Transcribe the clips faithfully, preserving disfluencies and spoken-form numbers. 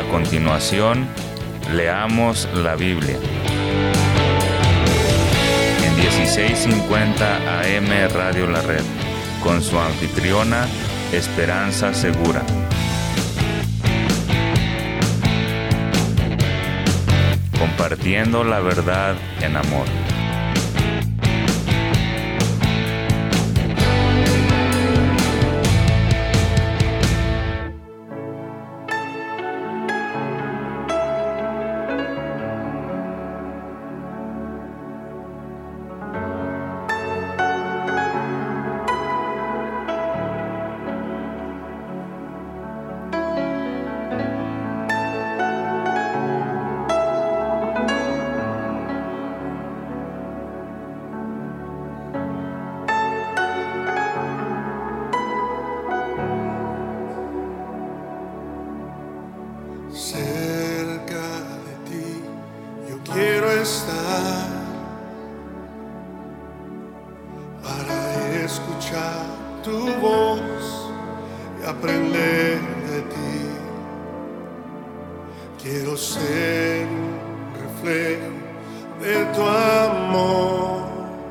continuación, leamos la Biblia. En dieciséis cincuenta A M Radio La Red, con su anfitriona, Esperanza Segura. Compartiendo la verdad en amor. Cerca de ti yo quiero estar para escuchar tu voz y aprender de ti. Quiero ser un reflejo de tu amor.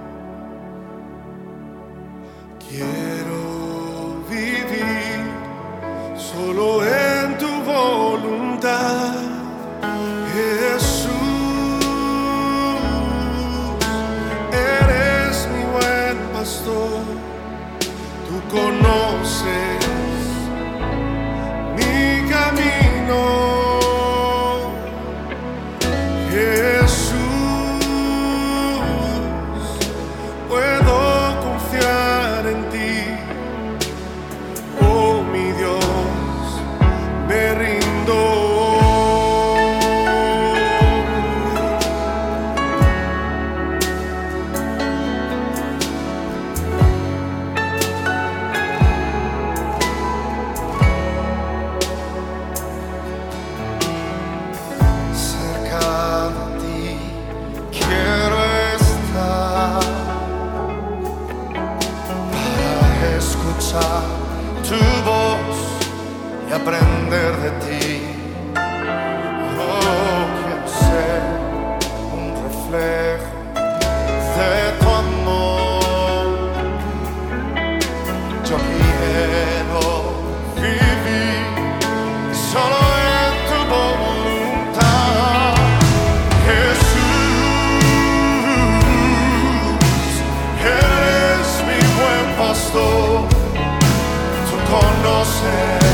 Quiero vivir solo en tu voluntad, Jesús. Eres mi buen pastor, tú conoces mi camino, Jesús. Puedo confiar en ti, oh mi Dios, me rindo. Cerca de ti quiero estar para escuchar tu voz y aprender de ti. Oh, quiero ser un reflejo de tu amor. Yo quiero vivir solo en tu voluntad, Jesús. Eres mi buen pastor, tú conoces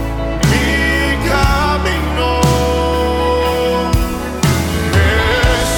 mi camino, Jesús.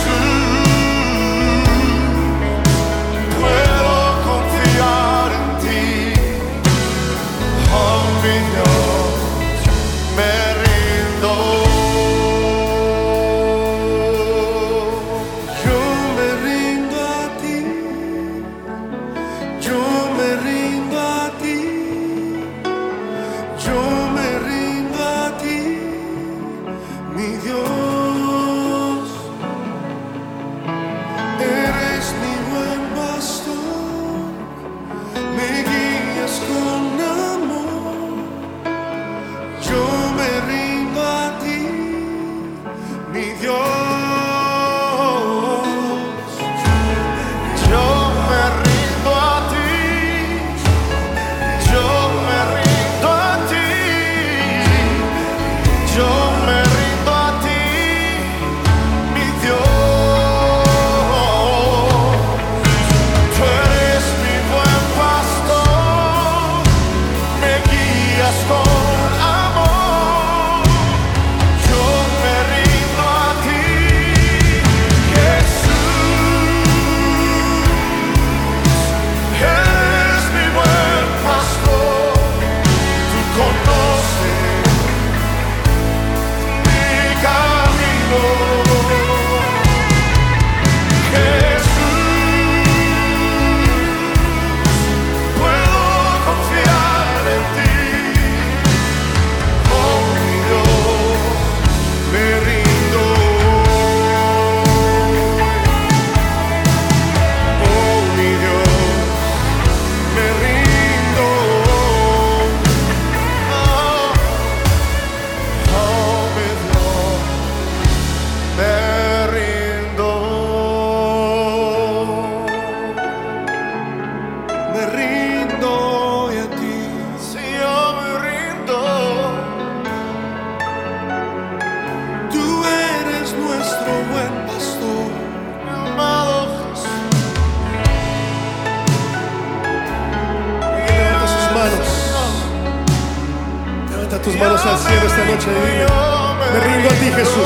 tus manos al cielo esta noche y dile: me rindo a ti, Jesús.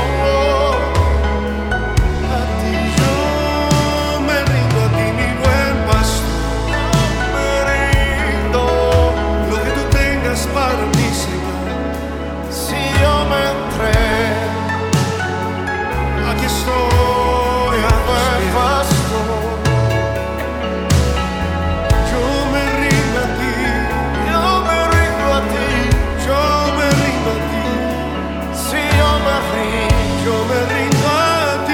Para mí, Señor, si yo me entrego, aquí estoy a buen pastor. Yo me rindo a ti, yo me rindo a ti, yo me rindo a ti. Si yo me rindo, yo me rindo a ti.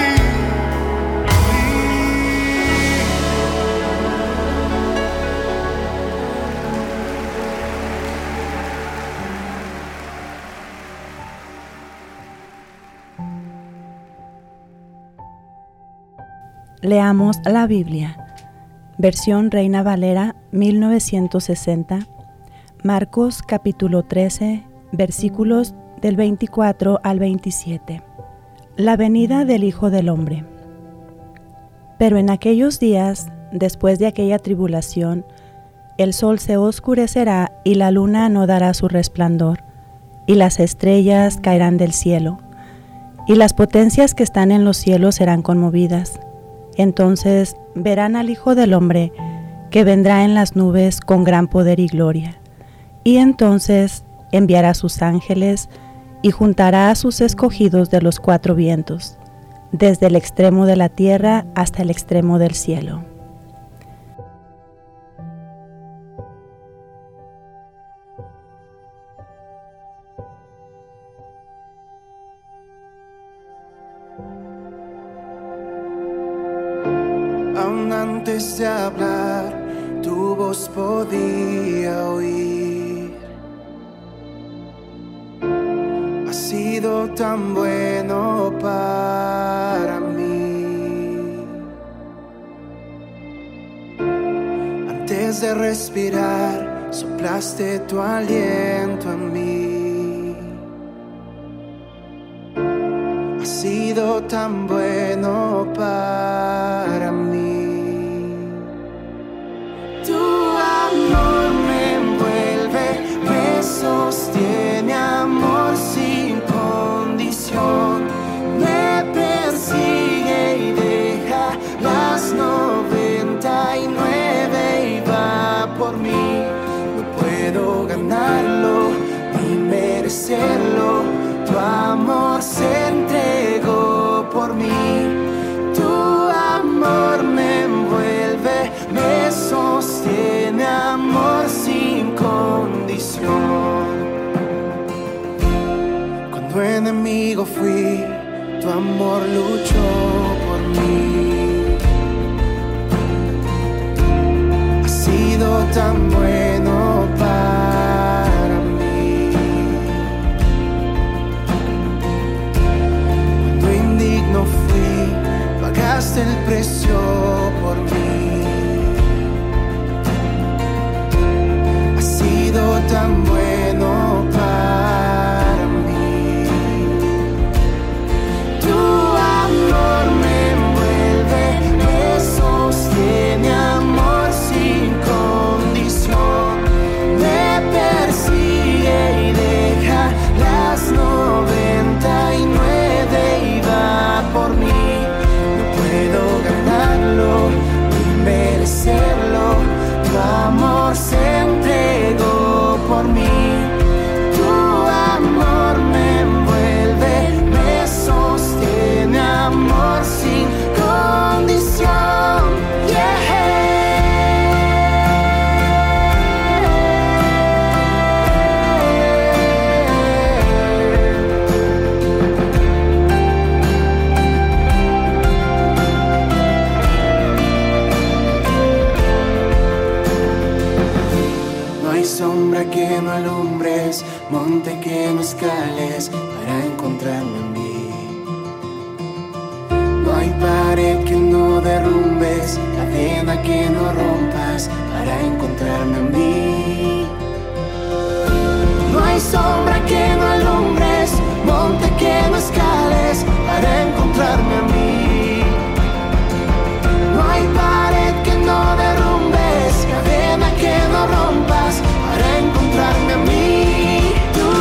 Leamos la Biblia, versión Reina Valera mil novecientos sesenta, Marcos capítulo trece, versículos del veinticuatro al veintisiete. La venida del Hijo del Hombre. Pero en aquellos días, después de aquella tribulación, el sol se oscurecerá y la luna no dará su resplandor, y las estrellas caerán del cielo, y las potencias que están en los cielos serán conmovidas. Entonces verán al Hijo del Hombre, que vendrá en las nubes con gran poder y gloria. Y entonces enviará a sus ángeles y juntará a sus escogidos de los cuatro vientos, desde el extremo de la tierra hasta el extremo del cielo. Aún antes de hablar, tu voz podía oír. Has sido tan bueno para mí. Antes de respirar, soplaste tu aliento en mí. Has sido tan bueno para mí. Tu amor me envuelve, me sostiene, amor sin condición. Me persigue y deja las noventa y nueve y va por mí. No puedo ganarlo ni merecerlo. Tu amor se entregó por mí. Tu amor me envuelve, me sostiene, amor sin condición. Cuando enemigo fui, tu amor luchó por mí. Has sido tan bueno para mí. Cuando indigno fui, pagaste el precio por mí. Has sido tan bueno para mí. Tu amor me envuelve, me sostiene, amor sin condición. Me persigue y deja las noventa y nueve y va por mí. No puedo ganarlo ni merecerlo. Tu amor se entregó por mí. Tu amor me envuelve, me sostiene, amor sin condición. Yeah. No hay sombra que no alumbres, monte que no escales para encontrarme a mí. No hay pared que no derrumbes, cadena que no rompas para encontrarme a mí. No hay sombra que no alumbres, monte que no escales para encontrarme a mí. No hay pared que no derrumbes, cadena que no rompas para encontrarme a mí. Tu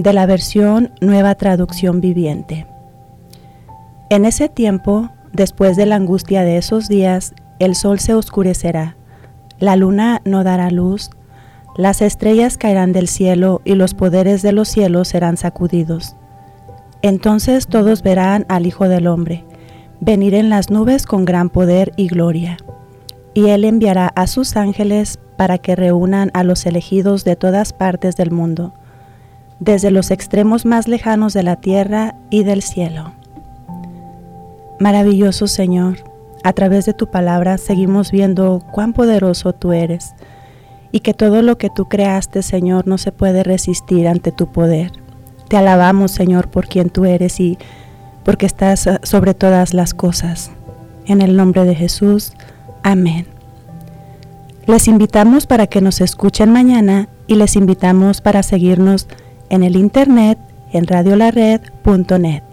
de la versión Nueva Traducción Viviente. En ese tiempo, después de la angustia de esos días, el sol se oscurecerá, la luna no dará luz, las estrellas caerán del cielo y los poderes de los cielos serán sacudidos. Entonces todos verán al Hijo del Hombre venir en las nubes con gran poder y gloria. Y Él enviará a sus ángeles para que reúnan a los elegidos de todas partes del mundo, desde los extremos más lejanos de la tierra y del cielo. Maravilloso Señor, a través de tu palabra seguimos viendo cuán poderoso tú eres y que todo lo que tú creaste, Señor, no se puede resistir ante tu poder. Te alabamos, Señor, por quien tú eres y porque estás sobre todas las cosas. En el nombre de Jesús, amén. Les invitamos para que nos escuchen mañana y les invitamos para seguirnos en el internet en radio la red punto net.